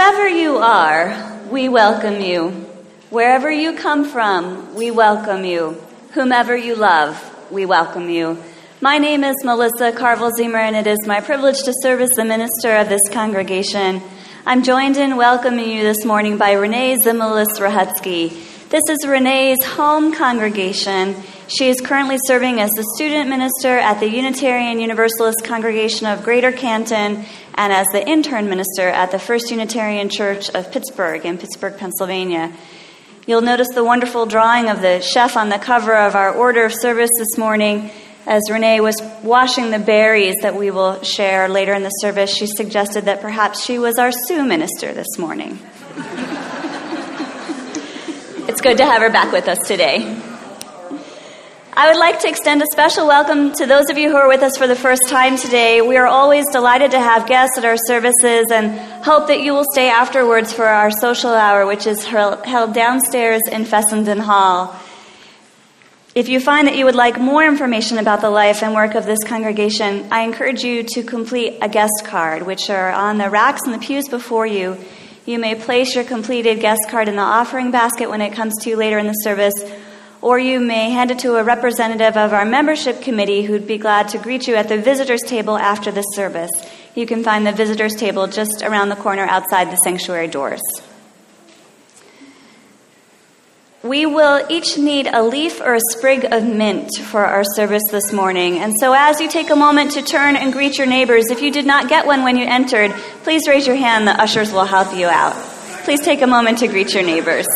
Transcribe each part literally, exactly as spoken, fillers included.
Whoever you are, we welcome you. Wherever you come from, we welcome you. Whomever you love, we welcome you. My name is Melissa Carville-Ziemer, and it is my privilege to serve as the minister of this congregation. I'm joined in welcoming you this morning by Renee Zimilis-Rahutsky. This is Renee's home congregation. She is currently serving as the student minister at the Unitarian Universalist Congregation of Greater Canton and as the intern minister at the First Unitarian Church of Pittsburgh in Pittsburgh, Pennsylvania. You'll notice the wonderful drawing of the chef on the cover of our order of service this morning. As Renee was washing the berries that we will share later in the service, she suggested that perhaps she was our Sioux minister this morning. It's good to have her back with us today. I would like to extend a special welcome to those of you who are with us for the first time today. We are always delighted to have guests at our services and hope that you will stay afterwards for our social hour, which is held downstairs in Fessenden Hall. If you find that you would like more information about the life and work of this congregation, I encourage you to complete a guest card, which are on the racks and the pews before you. You may place your completed guest card in the offering basket when it comes to you later in the service, or you may hand it to a representative of our membership committee who'd be glad to greet you at the visitors table after the service. You can find the visitors table just around the corner outside the sanctuary doors. We will each need a leaf or a sprig of mint for our service this morning. And so as you take a moment to turn and greet your neighbors, if you did not get one when you entered, please raise your hand. The ushers will help you out. Please take a moment to greet your neighbors.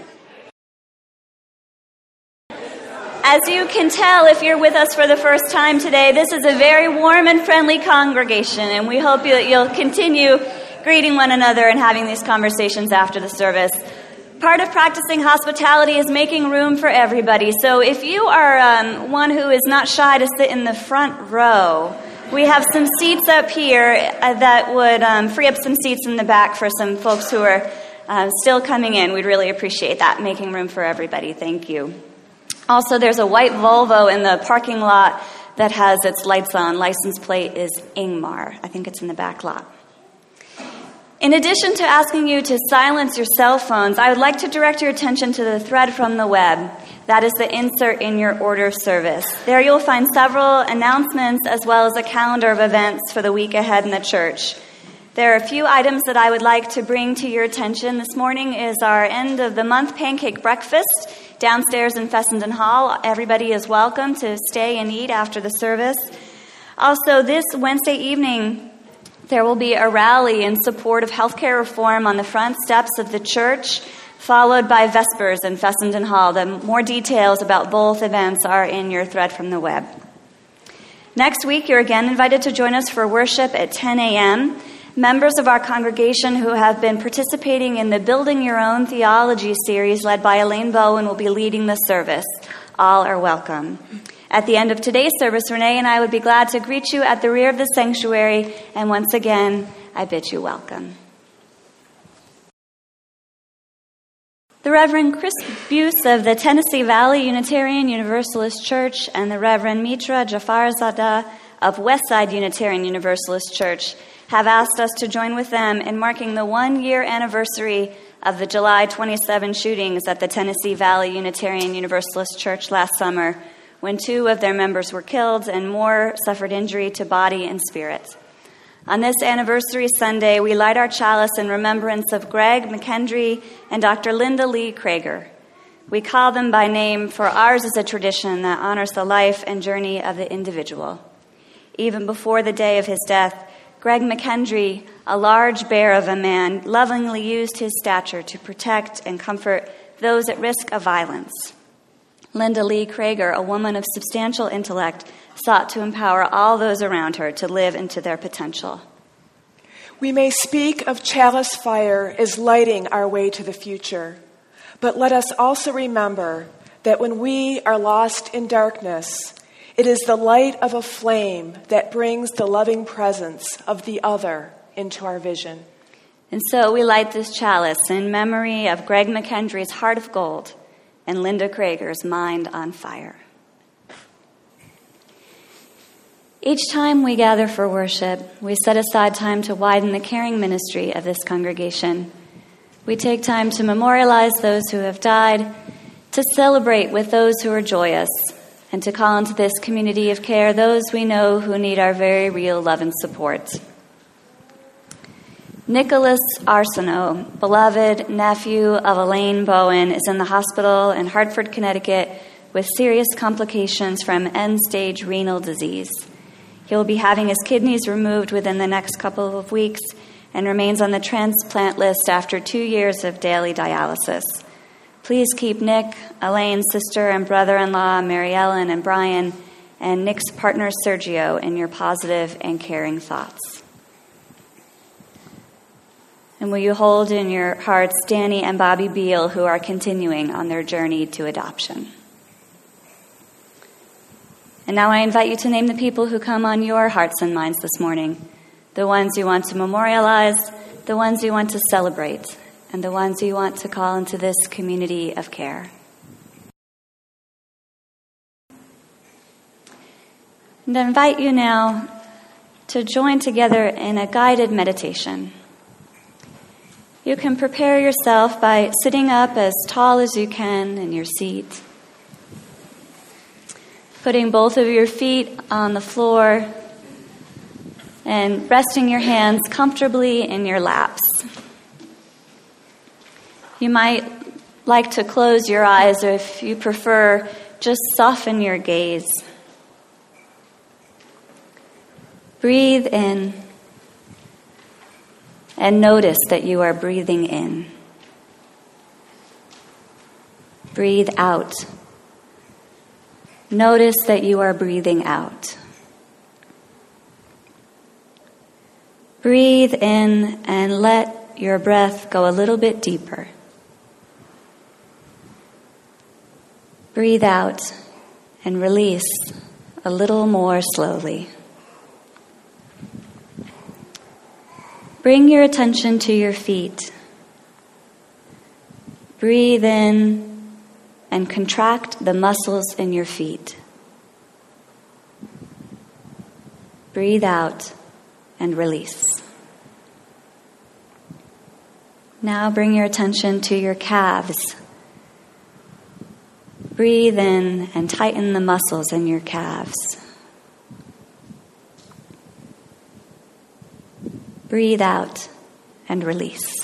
As you can tell, if you're with us for the first time today, this is a very warm and friendly congregation, and we hope that you'll continue greeting one another and having these conversations after the service. Part of practicing hospitality is making room for everybody. So if you are um, one who is not shy to sit in the front row, we have some seats up here uh, that would um, free up some seats in the back for some folks who are uh, still coming in. We'd really appreciate that, making room for everybody. Thank you. Also, there's a white Volvo in the parking lot that has its lights on. License plate is Ingmar. I think it's in the back lot. In addition to asking you to silence your cell phones, I would like to direct your attention to the thread from the web. That is the insert in your order of service. There you'll find several announcements as well as a calendar of events for the week ahead in the church. There are a few items that I would like to bring to your attention. This morning is our end of the month pancake breakfast downstairs in Fessenden Hall. Everybody is welcome to stay and eat after the service. Also, this Wednesday evening, there will be a rally in support of healthcare reform on the front steps of the church, followed by Vespers in Fessenden Hall. The more details about both events are in your thread from the web. Next week, you're again invited to join us for worship at ten a.m. Members of our congregation who have been participating in the Building Your Own Theology series led by Elaine Bowen will be leading the service. All are welcome. At the end of today's service, Renee and I would be glad to greet you at the rear of the sanctuary, and once again, I bid you welcome. The Reverend Chris Buse of the Tennessee Valley Unitarian Universalist Church and the Reverend Mitra Jafarzadeh of Westside Unitarian Universalist Church have asked us to join with them in marking the one-year anniversary of the July twenty-seventh shootings at the Tennessee Valley Unitarian Universalist Church last summer, when two of their members were killed and more suffered injury to body and spirit. On this anniversary Sunday, we light our chalice in remembrance of Greg McKendry and Doctor Linda Lee Krager. We call them by name, for ours is a tradition that honors the life and journey of the individual. Even before the day of his death, Greg McKendry, a large bear of a man, lovingly used his stature to protect and comfort those at risk of violence. Linda Lee Krager, a woman of substantial intellect, sought to empower all those around her to live into their potential. We may speak of chalice fire as lighting our way to the future, but let us also remember that when we are lost in darkness, it is the light of a flame that brings the loving presence of the other into our vision. And so we light this chalice in memory of Greg McKendry's heart of gold and Linda Krager's mind on fire. Each time we gather for worship, we set aside time to widen the caring ministry of this congregation. We take time to memorialize those who have died, to celebrate with those who are joyous, and to call into this community of care those we know who need our very real love and support. Nicholas Arsenault, beloved nephew of Elaine Bowen, is in the hospital in Hartford, Connecticut, with serious complications from end-stage renal disease. He will be having his kidneys removed within the next couple of weeks and remains on the transplant list after two years of daily dialysis. Please keep Nick, Elaine's sister and brother-in-law, Mary Ellen and Brian, and Nick's partner, Sergio, in your positive and caring thoughts. And will you hold in your hearts Danny and Bobby Beal, who are continuing on their journey to adoption. And now I invite you to name the people who come on your hearts and minds this morning, the ones you want to memorialize, the ones you want to celebrate, and the ones you want to call into this community of care. And I invite you now to join together in a guided meditation. You can prepare yourself by sitting up as tall as you can in your seat, putting both of your feet on the floor and resting your hands comfortably in your laps. You might like to close your eyes, or if you prefer, just soften your gaze. Breathe in and notice that you are breathing in. Breathe out. Notice that you are breathing out. Breathe in and let your breath go a little bit deeper. Breathe out and release a little more slowly. Bring your attention to your feet. Breathe in and contract the muscles in your feet. Breathe out and release. Now bring your attention to your calves. Breathe in and tighten the muscles in your calves. Breathe out and release.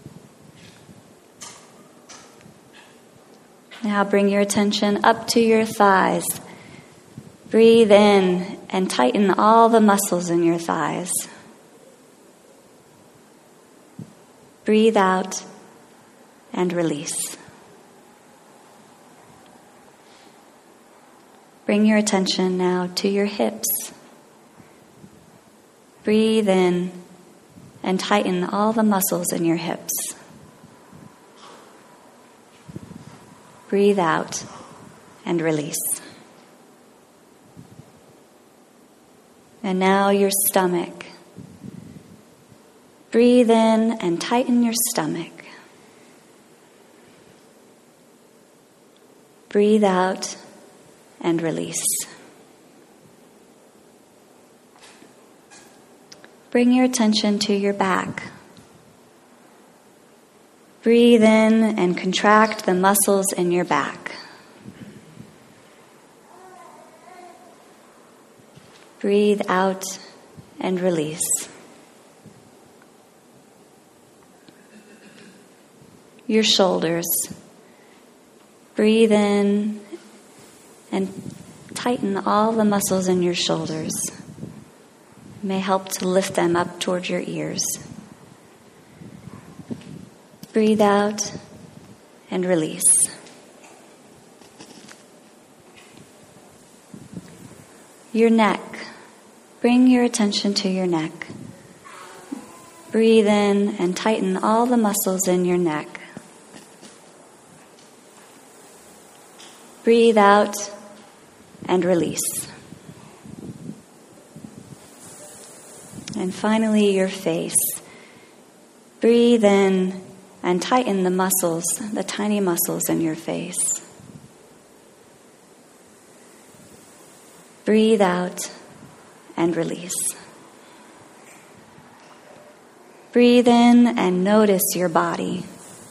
Now bring your attention up to your thighs. Breathe in and tighten all the muscles in your thighs. Breathe out and release. Bring your attention now to your hips. Breathe in and tighten all the muscles in your hips. Breathe out and release. And now your stomach. Breathe in and tighten your stomach. Breathe out and release. Bring your attention to your back. Breathe in and contract the muscles in your back. Breathe out and release. Your shoulders. Breathe in and tighten all the muscles in your shoulders. It may help to lift them up toward your ears. Breathe out and release. Your neck. Bring your attention to your neck. Breathe in and tighten all the muscles in your neck. Breathe out and release. And finally, your face. Breathe in and tighten the muscles, the tiny muscles in your face. Breathe out and release. Breathe in and notice your body.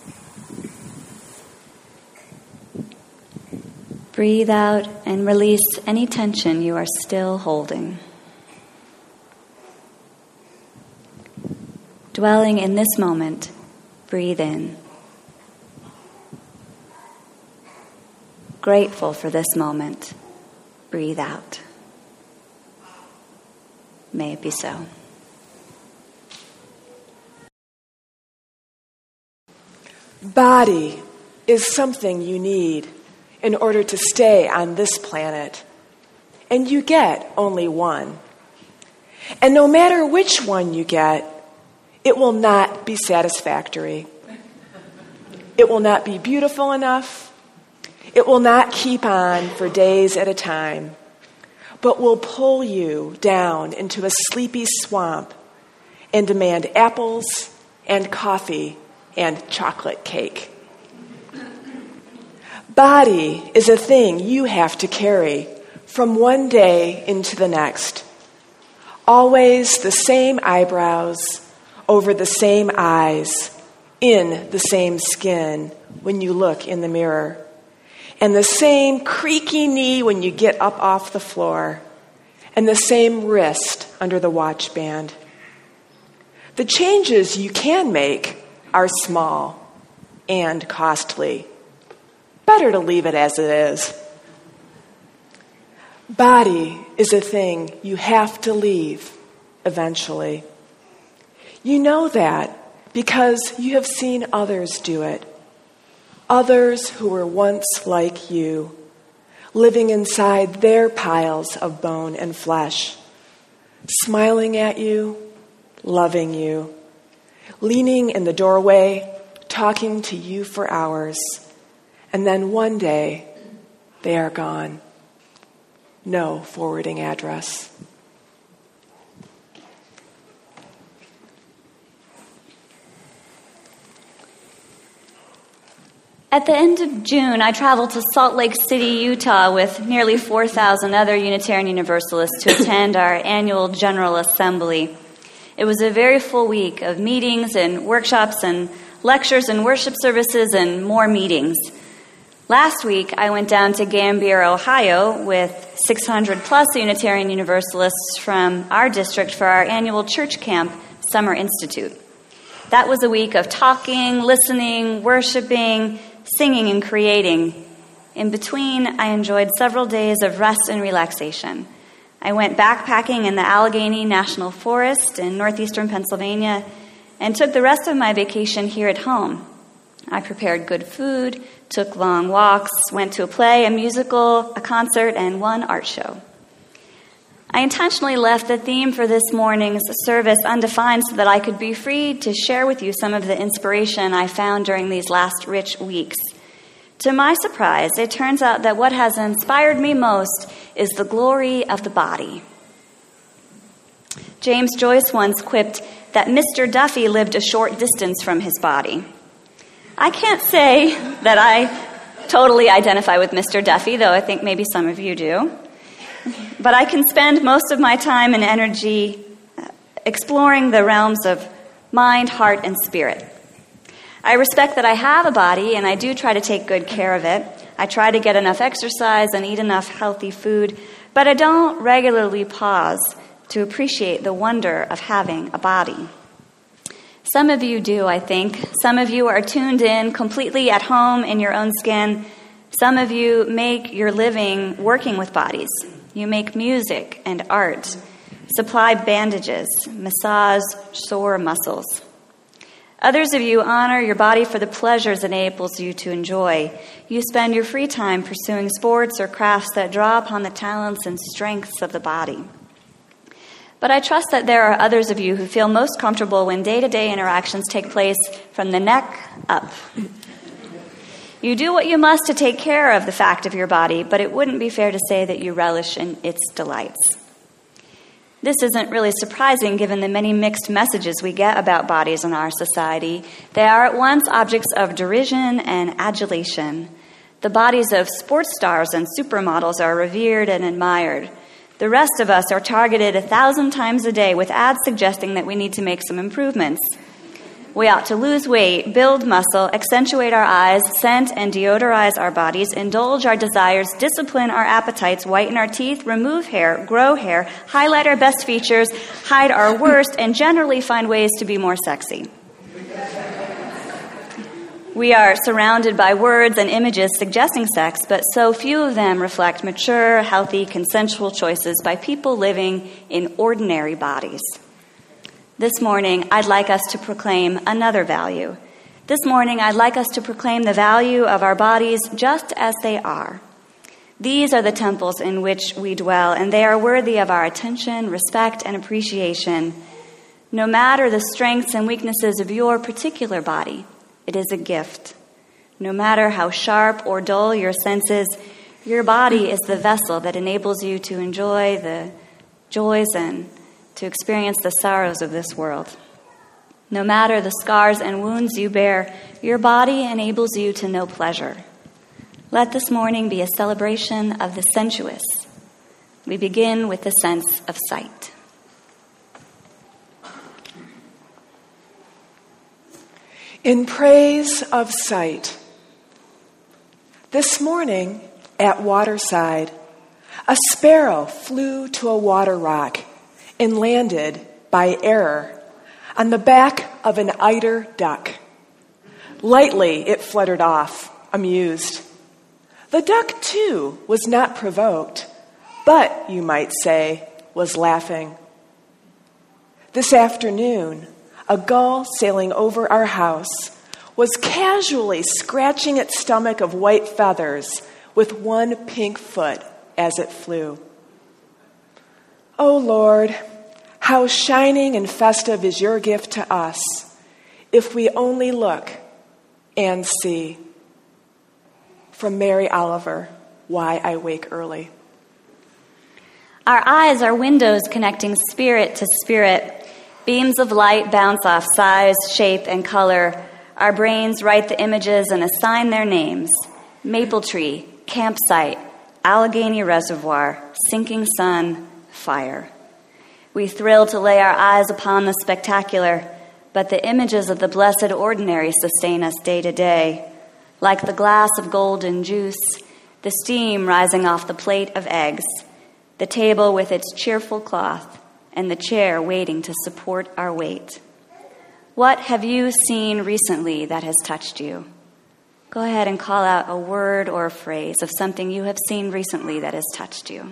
Breathe out and release any tension you are still holding. Dwelling in this moment, breathe in. Grateful for this moment, breathe out. May it be so. Body is something you need in order to stay on this planet. And you get only one. And no matter which one you get, it will not be satisfactory. It will not be beautiful enough. It will not keep on for days at a time, but will pull you down into a sleepy swamp and demand apples and coffee and chocolate cake. Body is a thing you have to carry from one day into the next. Always the same eyebrows over the same eyes, in the same skin when you look in the mirror, and the same creaky knee when you get up off the floor, and the same wrist under the watch band. The changes you can make are small and costly. Better to leave it as it is. Body is a thing you have to leave eventually. You know that because you have seen others do it. Others who were once like you, living inside their piles of bone and flesh, smiling at you, loving you, leaning in the doorway, talking to you for hours, and then one day they are gone. No forwarding address. At the end of June, I traveled to Salt Lake City, Utah, with nearly four thousand other Unitarian Universalists to attend our annual General Assembly. It was a very full week of meetings and workshops and lectures and worship services and more meetings. Last week, I went down to Gambier, Ohio, with six hundred plus Unitarian Universalists from our district for our annual church camp, Summer Institute. That was a week of talking, listening, worshiping, singing, and creating. In between, I enjoyed several days of rest and relaxation. I went backpacking in the Allegheny National Forest in northeastern Pennsylvania and took the rest of my vacation here at home. I prepared good food, took long walks, went to a play, a musical, a concert, and one art show. I intentionally left the theme for this morning's service undefined so that I could be free to share with you some of the inspiration I found during these last rich weeks. To my surprise, it turns out that what has inspired me most is the glory of the body. James Joyce once quipped that Mister Duffy lived a short distance from his body. I can't say that I totally identify with Mister Duffy, though I think maybe some of you do. But I can spend most of my time and energy exploring the realms of mind, heart, and spirit. I respect that I have a body, and I do try to take good care of it. I try to get enough exercise and eat enough healthy food, but I don't regularly pause to appreciate the wonder of having a body. Some of you do, I think. Some of you are tuned in completely at home in your own skin. Some of you make your living working with bodies. You make music and art, supply bandages, massage sore muscles. Others of you honor your body for the pleasures it enables you to enjoy. You spend your free time pursuing sports or crafts that draw upon the talents and strengths of the body. But I trust that there are others of you who feel most comfortable when day-to-day interactions take place from the neck up. You do what you must to take care of the fact of your body, but it wouldn't be fair to say that you relish in its delights. This isn't really surprising given the many mixed messages we get about bodies in our society. They are at once objects of derision and adulation. The bodies of sports stars and supermodels are revered and admired. The rest of us are targeted a thousand times a day with ads suggesting that we need to make some improvements. We ought to lose weight, build muscle, accentuate our eyes, scent and deodorize our bodies, indulge our desires, discipline our appetites, whiten our teeth, remove hair, grow hair, highlight our best features, hide our worst, and generally find ways to be more sexy. We are surrounded by words and images suggesting sex, but so few of them reflect mature, healthy, consensual choices by people living in ordinary bodies. This morning, I'd like us to proclaim another value. This morning, I'd like us to proclaim the value of our bodies just as they are. These are the temples in which we dwell, and they are worthy of our attention, respect, and appreciation. No matter the strengths and weaknesses of your particular body, it is a gift. No matter how sharp or dull your senses, your body is the vessel that enables you to enjoy the joys and to experience the sorrows of this world. No matter the scars and wounds you bear, your body enables you to know pleasure. Let this morning be a celebration of the sensuous. We begin with the sense of sight. In praise of sight. This morning at Waterside, a sparrow flew to a water rock and landed, by error, on the back of an eider duck. Lightly it fluttered off, amused. The duck, too, was not provoked, but, you might say, was laughing. This afternoon, a gull sailing over our house was casually scratching its stomach of white feathers with one pink foot as it flew. Oh, Lord, how shining and festive is your gift to us if we only look and see. From Mary Oliver, Why I Wake Early. Our eyes are windows connecting spirit to spirit. Beams of light bounce off size, shape, and color. Our brains write the images and assign their names. Maple tree, campsite, Allegheny Reservoir, sinking sun, fire. We thrill to lay our eyes upon the spectacular, but the images of the blessed ordinary sustain us day to day. Like the glass of golden juice, the steam rising off the plate of eggs, the table with its cheerful cloth, and the chair waiting to support our weight. What have you seen recently that has touched you? Go ahead and call out a word or a phrase of something you have seen recently that has touched you.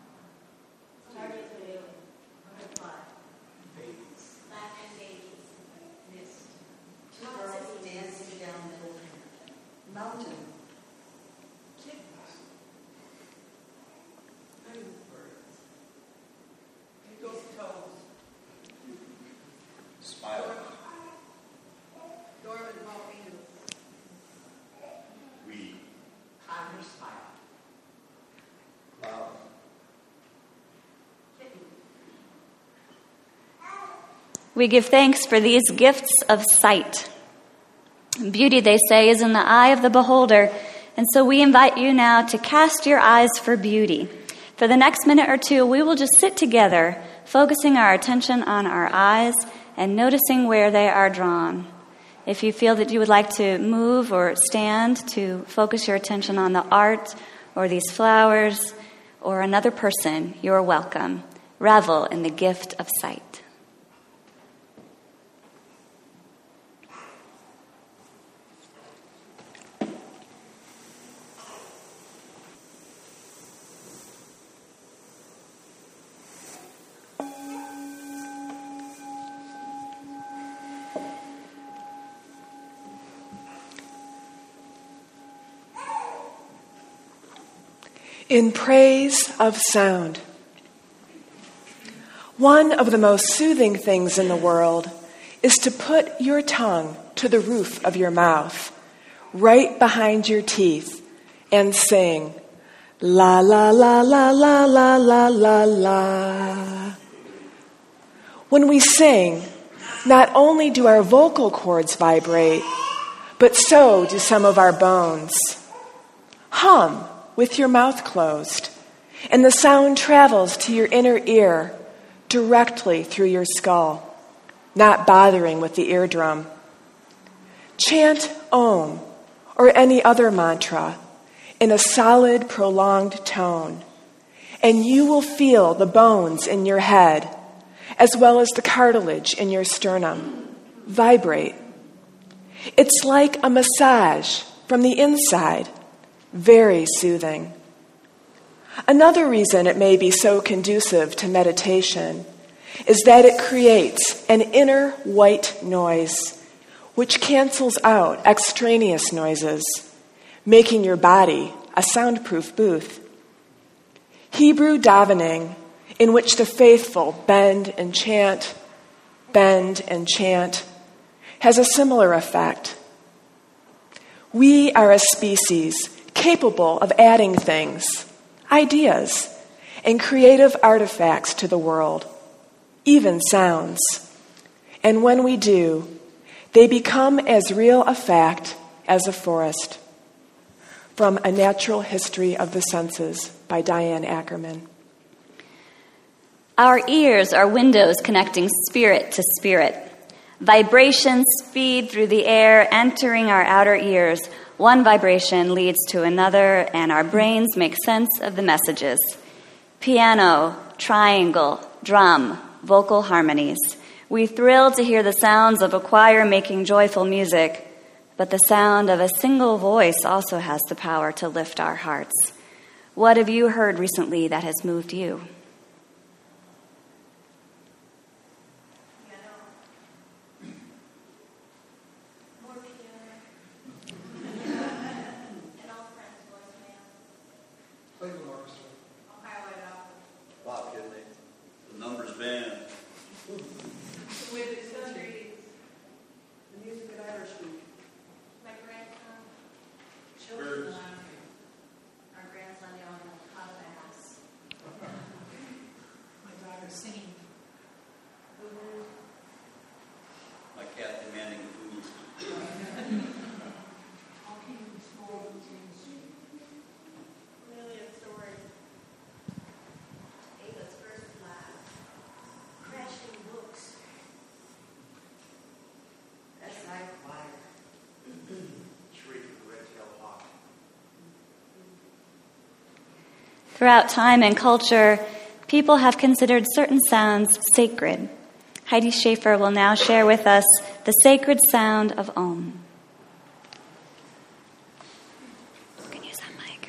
We give thanks for these gifts of sight. Beauty, they say, is in the eye of the beholder, and so we invite you now to cast your eyes for beauty. For the next minute or two, we will just sit together, focusing our attention on our eyes and noticing where they are drawn. If you feel that you would like to move or stand to focus your attention on the art or these flowers or another person, you're welcome. Revel in the gift of sight. In praise of sound. One of the most soothing things in the world is to put your tongue to the roof of your mouth, right behind your teeth, and sing, la la la la la la la la la. When we sing, not only do our vocal cords vibrate, but so do some of our bones. Hum with your mouth closed, and the sound travels to your inner ear directly through your skull, not bothering with the eardrum. Chant Om or any other mantra in a solid, prolonged tone, and you will feel the bones in your head, as well as the cartilage in your sternum, vibrate. It's like a massage from the inside, very soothing. Another reason it may be so conducive to meditation is that it creates an inner white noise, which cancels out extraneous noises, making your body a soundproof booth. Hebrew davening, in which the faithful bend and chant, bend and chant, has a similar effect. We are a species capable of adding things, ideas, and creative artifacts to the world, even sounds. And when we do, they become as real a fact as a forest. From A Natural History of the Senses by Diane Ackerman. Our ears are windows connecting spirit to spirit. Vibrations feed through the air, entering our outer ears. One vibration leads to another, and our brains make sense of the messages. Piano, triangle, drum, vocal harmonies. We thrill to hear the sounds of a choir making joyful music, but the sound of a single voice also has the power to lift our hearts. What have you heard recently that has moved you? Bob Kidney, the Numbers Band. The music at Irish Week. My grandson, Birds. children, our grandson yelling out of the house. My daughter singing. My cat demanding food. Amelia story. Ava's first laugh. Crashing books. That's our choir. Shriek of the red-tailed hawk. Throughout time and culture, people have considered certain sounds sacred. Heidi Schaefer will now share with us the sacred sound of Om. You can use that mic.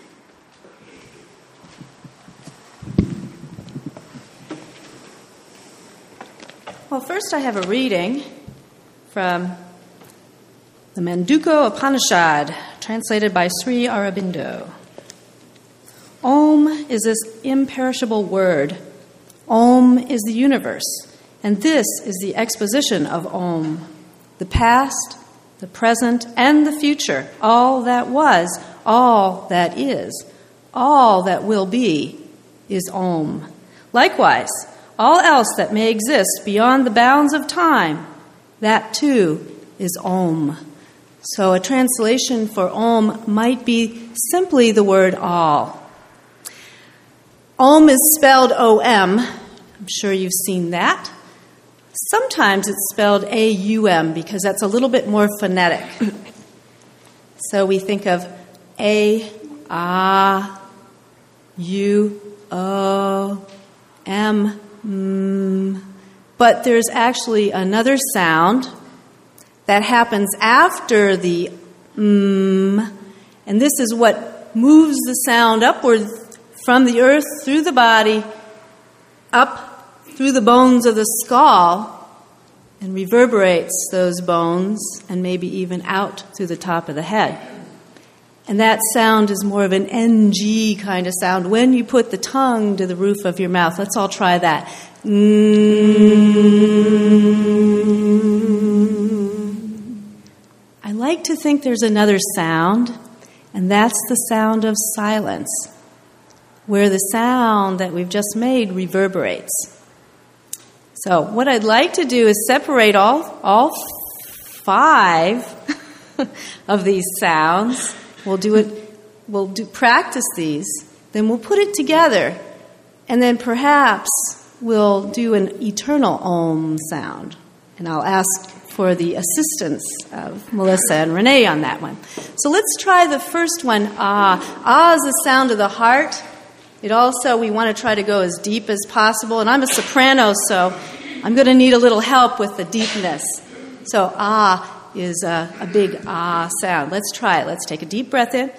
Well, first I have a reading from the Mandukya Upanishad, translated by Sri Aurobindo. Om is this imperishable word. Om is the universe, and this is the exposition of Om. The past, the present, and the future, all that was, all that is, all that will be, is Om. Likewise, all else that may exist beyond the bounds of time, that too is Om. So a translation for Om might be simply the word all. Om is spelled O M. I'm sure you've seen that. Sometimes it's spelled A U M because that's a little bit more phonetic. So we think of A, A, U, O, M, M. But there's actually another sound that happens after the M, and this is what moves the sound upward from the earth through the body, up through the bones of the skull, and reverberates those bones, and maybe even out through the top of the head. And that sound is more of an N G kind of sound when you put the tongue to the roof of your mouth. Let's all try that. Mm. I like to think there's another sound, and that's the sound of silence, where the sound that we've just made reverberates. So what I'd like to do is separate all, all five of these sounds. We'll do it. We'll do practice these Then we'll put it together, and then perhaps we'll do an eternal Om sound. And I'll ask for the assistance of Melissa and Renee on that one. So let's try the first one, Ah. Ah is the sound of the heart. It also, we want to try to go as deep as possible. And I'm a soprano, so I'm going to need a little help with the deepness. So Ah is a, a big Ah sound. Let's try it. Let's take a deep breath in.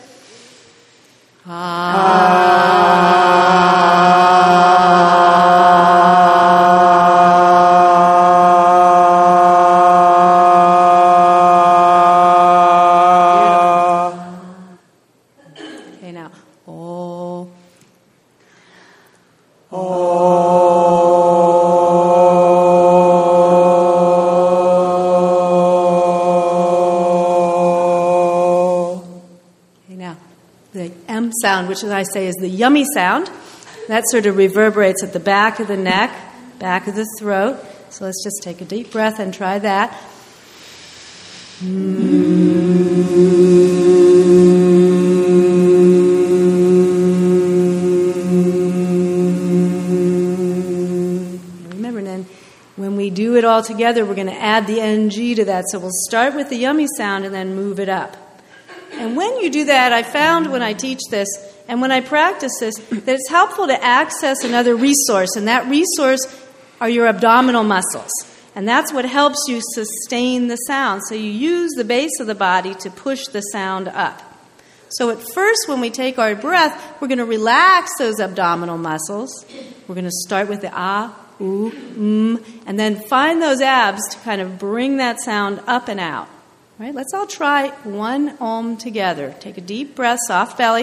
Okay, now. Oh. Sound, which as I say is the yummy sound. That sort of reverberates at the back of the neck, back of the throat. So let's just take a deep breath and try that. Remember, then, when we do it all together, we're going to add the N G to that. So we'll start with the yummy sound and then move it up. And when you do that, I found when I teach this and when I practice this, that it's helpful to access another resource, and that resource are your abdominal muscles. And that's what helps you sustain the sound. So you use the base of the body to push the sound up. So at first, when we take our breath, we're going to relax those abdominal muscles. We're going to start with the ah, ooh, mm, and then find those abs to kind of bring that sound up and out. All right, let's all try one Om together. Take a deep breath, soft belly.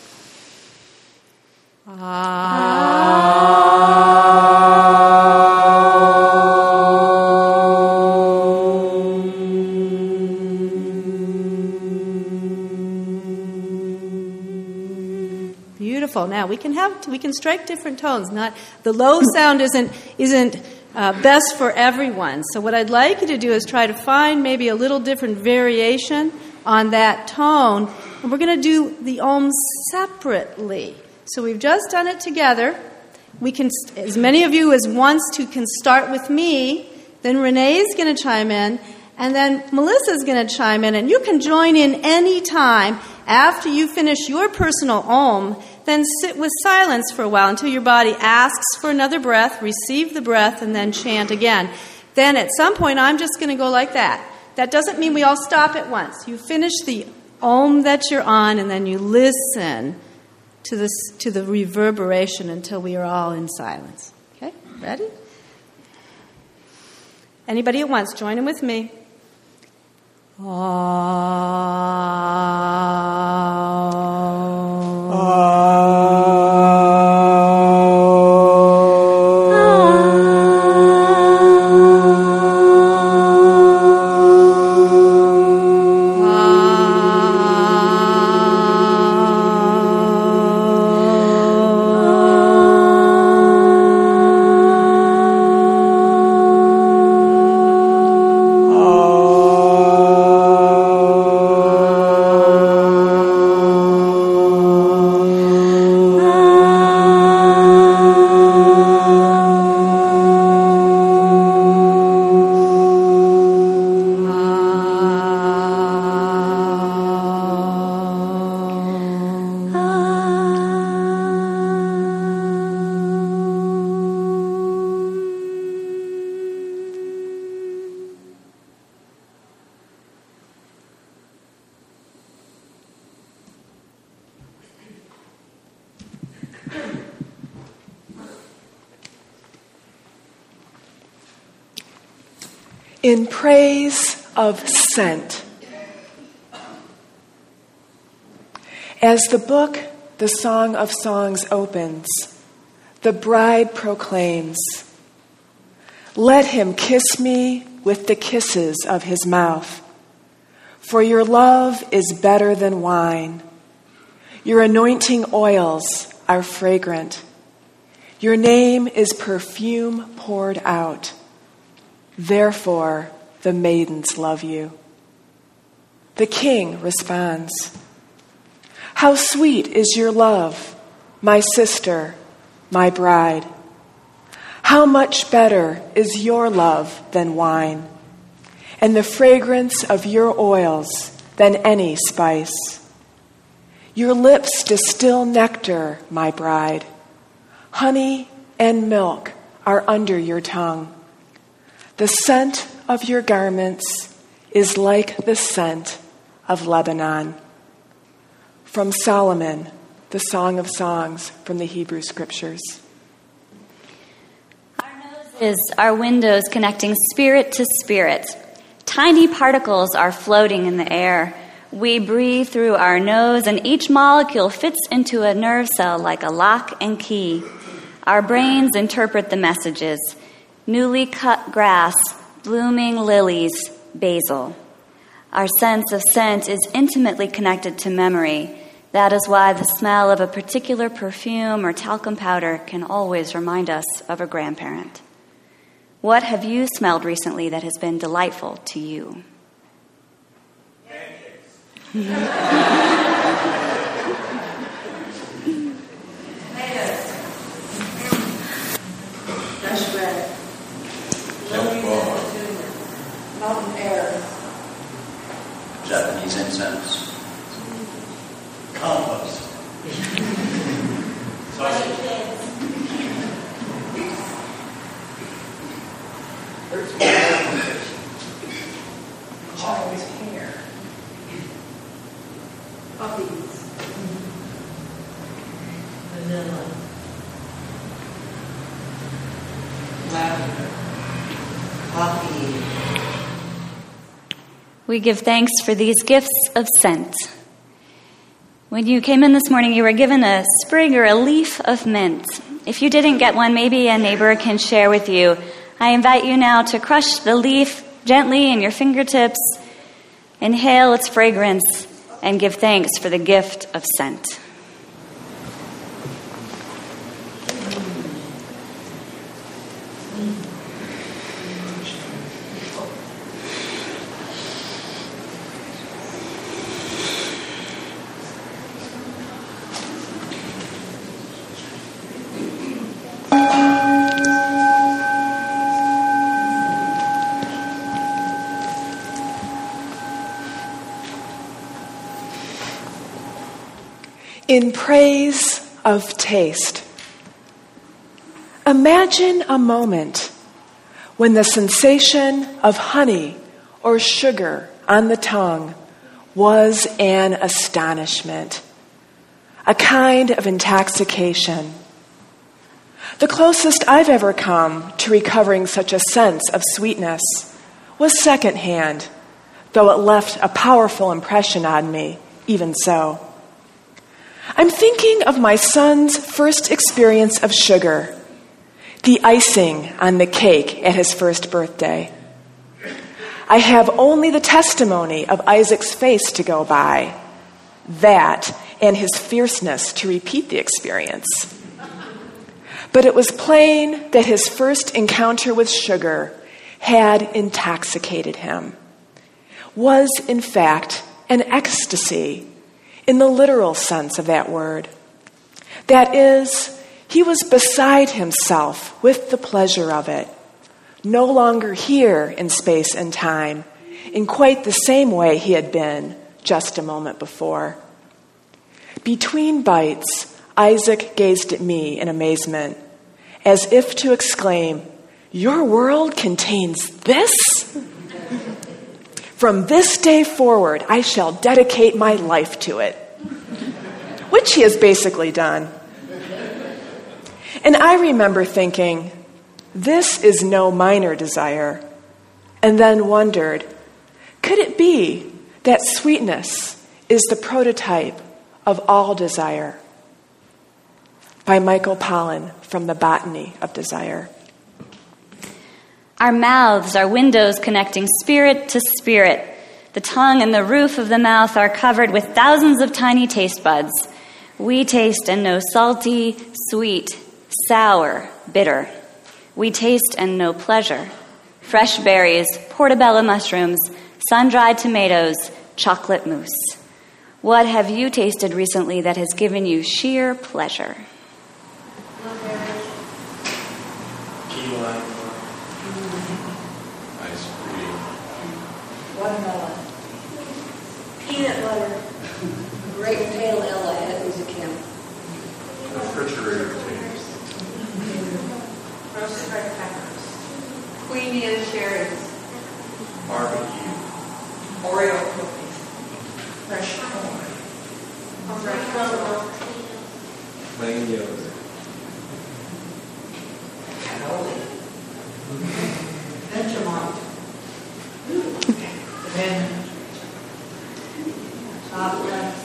Beautiful. Now we can have we can strike different tones. Not the low sound isn't isn't. Uh, best for everyone. So what I'd like you to do is try to find maybe a little different variation on that tone. And we're going to do the Om separately. So we've just done it together. We can, as many of you as wants to, can start with me. Then Renee's going to chime in. And then Melissa's going to chime in. And you can join in any time after you finish your personal Om. Then sit with silence for a while until your body asks for another breath, receive the breath, and then chant again. Then at some point, I'm just going to go like that. That doesn't mean we all stop at once. You finish the Om that you're on, and then you listen to this to the reverberation until we are all in silence. Okay? Ready? Anybody at once, join in with me. In praise of scent. As the book, The Song of Songs, opens, the bride proclaims, "Let him kiss me with the kisses of his mouth, for your love is better than wine. Your anointing oils are fragrant. Your name is perfume poured out. Therefore, the maidens love you." The king responds, "How sweet is your love! my sister, my bride. How much better is your love than wine, and the fragrance of your oils than any spice. Your lips distill nectar, my bride. Honey and milk are under your tongue. The scent of your garments is like the scent of Lebanon. From Solomon, the Song of Songs from the Hebrew Scriptures. Our noses are windows connecting spirit to spirit. Tiny particles are floating in the air. We breathe through our nose, and each molecule fits into a nerve cell like a lock and key. Our brains interpret the messages. Newly cut grass, blooming lilies, basil. Our sense of scent is intimately connected to memory. That is why the smell of a particular perfume or talcum powder can always remind us of a grandparent. What have you smelled recently that has been delightful to you? Fresh bread. Mountain air. Japanese incense. Compost. Sausage. Child's hair. Puppies. Vanilla. Lavender. Coffee. We give thanks for these gifts of scent. When you came in this morning, you were given a sprig or a leaf of mint. If you didn't get one, maybe a neighbor can share with you. I invite you now to crush the leaf gently in your fingertips, inhale its fragrance, and give thanks for the gift of scent. In praise of taste. Imagine a moment when the sensation of honey or sugar on the tongue was an astonishment, a kind of intoxication. The closest I've ever come to recovering such a sense of sweetness was secondhand, though it left a powerful impression on me, even so. I'm thinking of my son's first experience of sugar, the icing on the cake at his first birthday. I have only the testimony of Isaac's face to go by, that and his fierceness to repeat the experience. But it was plain that his first encounter with sugar had intoxicated him, was in fact an ecstasy in the literal sense of that word. That is, he was beside himself with the pleasure of it, no longer here in space and time, in quite the same way he had been just a moment before. Between bites, Isaac gazed at me in amazement, as if to exclaim, "Your world contains this? From this day forward, I shall dedicate my life to it," which he has basically done. And I remember thinking, this is no minor desire, and then wondered, could it be that sweetness is the prototype of all desire? By Michael Pollan from The Botany of Desire. Our mouths are windows connecting spirit to spirit. The tongue and the roof of the mouth are covered with thousands of tiny taste buds. We taste and know salty, sweet, sour, bitter. We taste and know pleasure. Fresh berries, portobello mushrooms, sun-dried tomatoes, chocolate mousse. What have you tasted recently that has given you sheer pleasure? Peanut butter. Great pale ale I had was a camp. Refrigerator containers. Roasted red peppers. Queen Anne cherries. Barbecue. Oreo cookies. Fresh corn. Fresh milk. Plain yogurt. Cannoli. Vegemite. Then top left.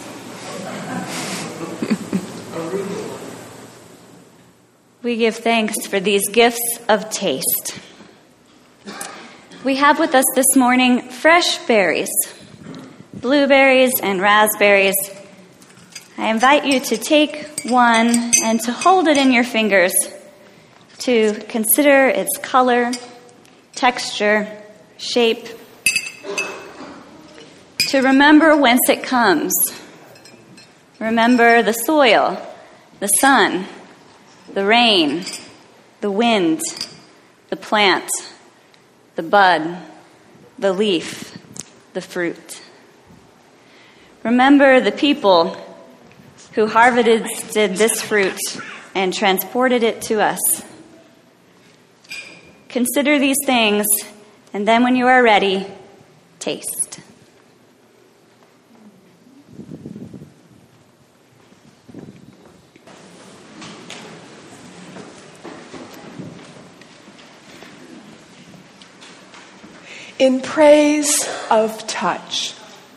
Arugula. We give thanks for these gifts of taste. We have with us this morning fresh berries, blueberries and raspberries. I invite you to take one and to hold it in your fingers, to consider its color, texture, shape, to remember whence it comes. Remember the soil, the sun, the rain, the wind, the plant, the bud, the leaf, the fruit. Remember the people who harvested this fruit and transported it to us. Consider these things, and then when you are ready, taste. In praise of touch.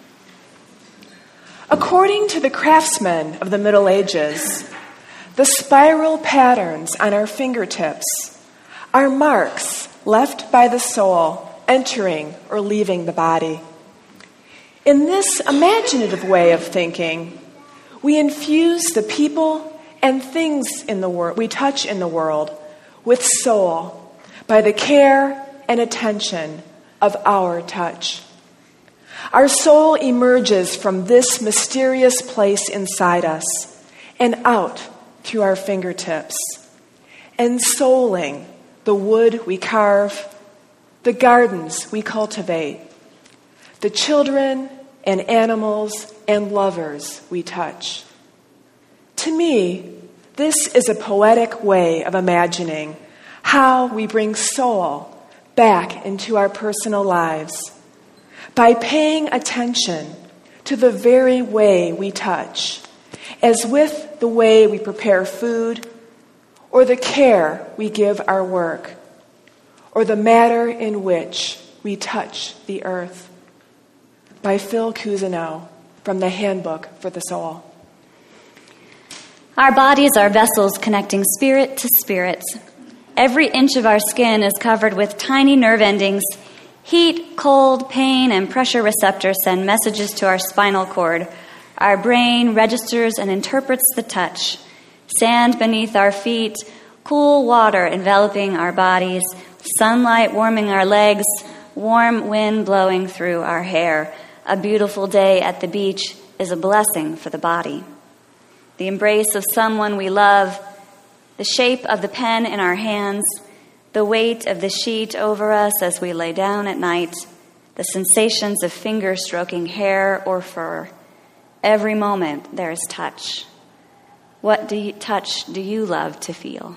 According to the craftsmen of the Middle Ages, the spiral patterns on our fingertips are marks left by the soul entering or leaving the body. In this imaginative way of thinking, we infuse the people and things in the world we touch in the world with soul by the care and attention of our touch. Our soul emerges from this mysterious place inside us and out through our fingertips, ensouling the wood we carve, the gardens we cultivate, the children and animals and lovers we touch. To me, this is a poetic way of imagining how we bring soul back into our personal lives by paying attention to the very way we touch, as with the way we prepare food, or the care we give our work, or the manner in which we touch the earth. By Phil Cousineau, from the Handbook for the Soul. Our bodies are vessels connecting spirit to spirit. Every inch of our skin is covered with tiny nerve endings. Heat, cold, pain, and pressure receptors send messages to our spinal cord. Our brain registers and interprets the touch. Sand beneath our feet, cool water enveloping our bodies, sunlight warming our legs, warm wind blowing through our hair. A beautiful day at the beach is a blessing for the body. The embrace of someone we love, the shape of the pen in our hands, the weight of the sheet over us as we lay down at night, the sensations of fingers stroking hair or fur. Every moment there is touch. What do you, touch do you love to feel?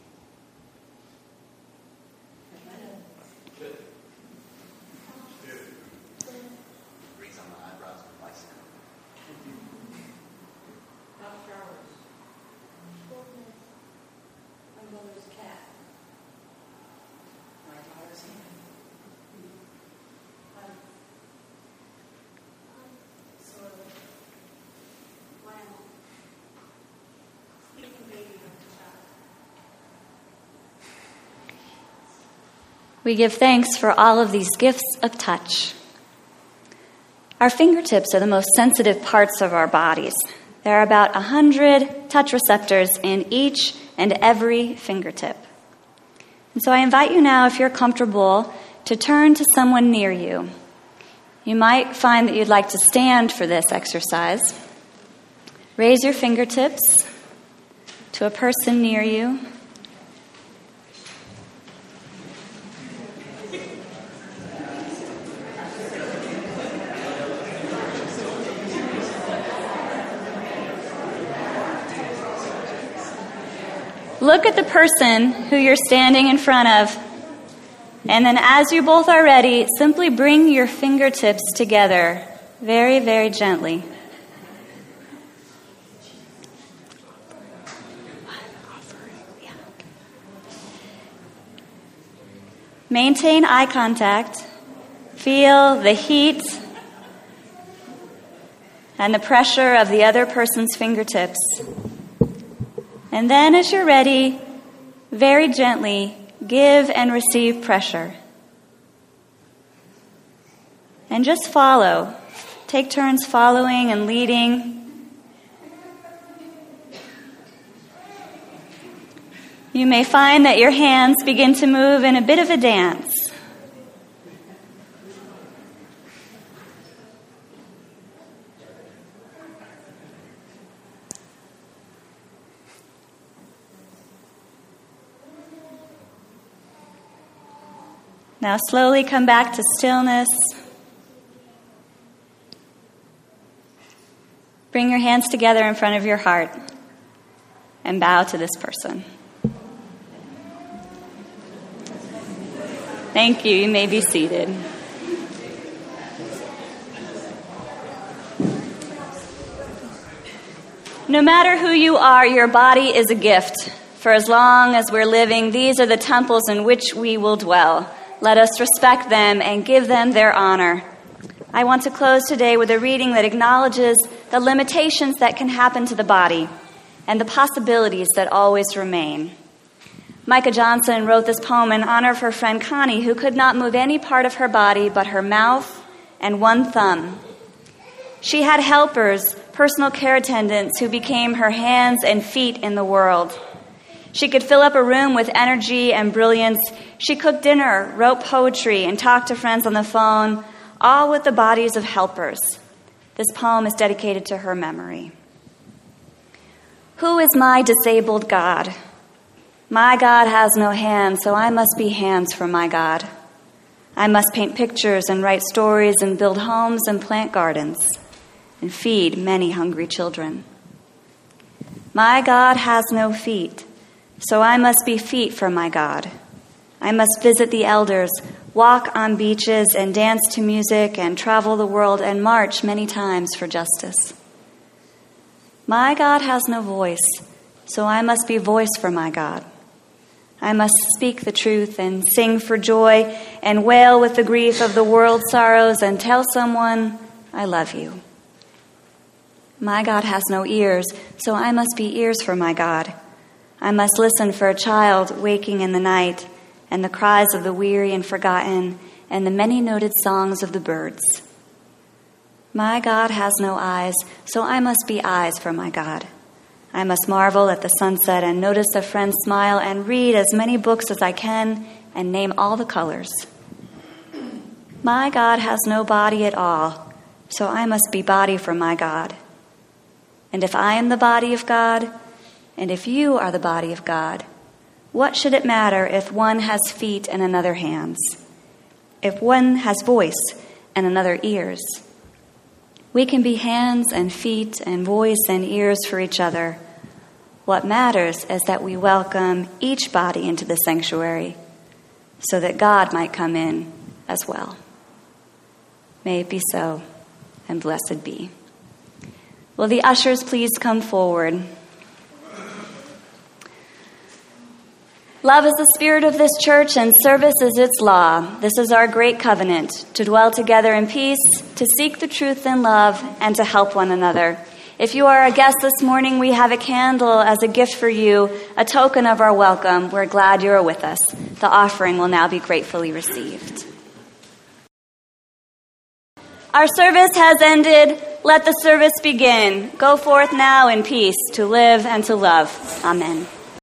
We give thanks for all of these gifts of touch. Our fingertips are the most sensitive parts of our bodies. There are about a hundred touch receptors in each and every fingertip. And so I invite you now, if you're comfortable, to turn to someone near you. You might find that you'd like to stand for this exercise. Raise your fingertips to a person near you. look at the person who you're standing in front of. And then as you both are ready, simply bring your fingertips together very, very gently. Maintain eye contact. Feel the heat and the pressure of the other person's fingertips. And then as you're ready, very gently give and receive pressure. And just follow. Take turns following and leading. You may find that your hands begin to move in a bit of a dance. Now slowly come back to stillness. Bring your hands together in front of your heart and bow to this person. Thank you. You may be seated. No matter who you are, your body is a gift. For as long as we're living, these are the temples in which we will dwell. Let us respect them and give them their honor. I want to close today with a reading that acknowledges the limitations that can happen to the body and the possibilities that always remain. Micah Johnson wrote this poem in honor of her friend Connie, who could not move any part of her body but her mouth and one thumb. She had helpers, personal care attendants, who became her hands and feet in the world. She could fill up a room with energy and brilliance. She cooked dinner, wrote poetry, and talked to friends on the phone, all with the bodies of helpers. This poem is dedicated to her memory. Who is my disabled God? My God has no hands, so I must be hands for my God. I must paint pictures and write stories and build homes and plant gardens and feed many hungry children. My God has no feet, so I must be feet for my God. I must visit the elders, walk on beaches and dance to music and travel the world and march many times for justice. My God has no voice, so I must be voice for my God. I must speak the truth and sing for joy and wail with the grief of the world's sorrows and tell someone, I love you. My God has no ears, so I must be ears for my God. I must listen for a child waking in the night and the cries of the weary and forgotten and the many-noted songs of the birds. My God has no eyes, so I must be eyes for my God. I must marvel at the sunset and notice a friend's smile and read as many books as I can and name all the colors. My God has no body at all, so I must be body for my God. And if I am the body of God, and if you are the body of God, what should it matter if one has feet and another hands? If one has voice and another ears? We can be hands and feet and voice and ears for each other. What matters is that we welcome each body into the sanctuary so that God might come in as well. May it be so, and blessed be. Will the ushers please come forward? Love is the spirit of this church, and service is its law. This is our great covenant, to dwell together in peace, to seek the truth in love, and to help one another. If you are a guest this morning, we have a candle as a gift for you, a token of our welcome. We're glad you are with us. The offering will now be gratefully received. Our service has ended. Let the service begin. Go forth now in peace to live and to love. Amen.